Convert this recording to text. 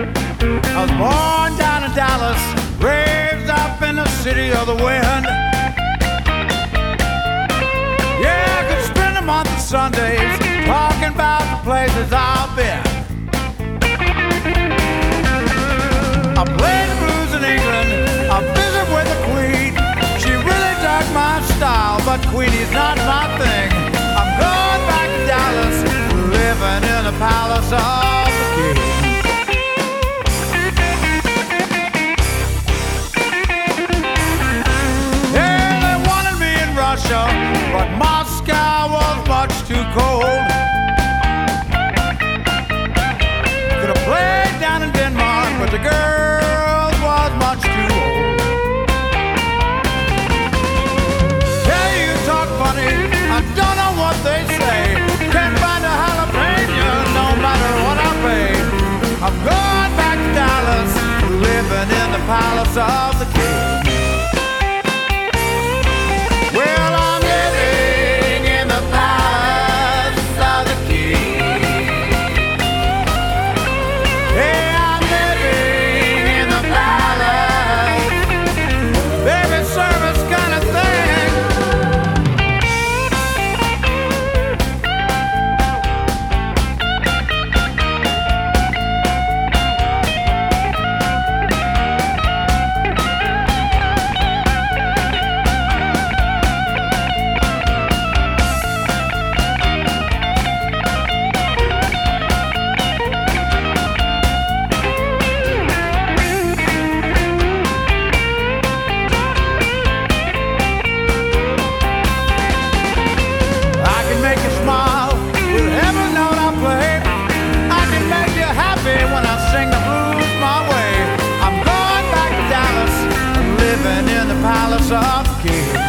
I was born down in Dallas, raised up in the city of the wind. Yeah, I could spend a month of Sundays talking about the places I've been. I played the blues in England, I visited with the Queen. She really dug my style, but Queenie's not my thing. I'm going back to Dallas, living in the palace of the king. Yeah, they wanted me in Russia, but Moscow was much too cold. Could have played down in Denmark, but the girl was much too old. Yeah, you talk funny, I don't know what they say. Can't find a jalapeno, no matter what I pay. I'm going back to Dallas, living in the palace of the king. Well, I'm living in the palace of the king. Yeah, I'm living in the palace, baby service kind of thing. I can make you smile with every note I play. I can make you happy when I sing the blues my way. I'm going back to Dallas, living in the palace of the king.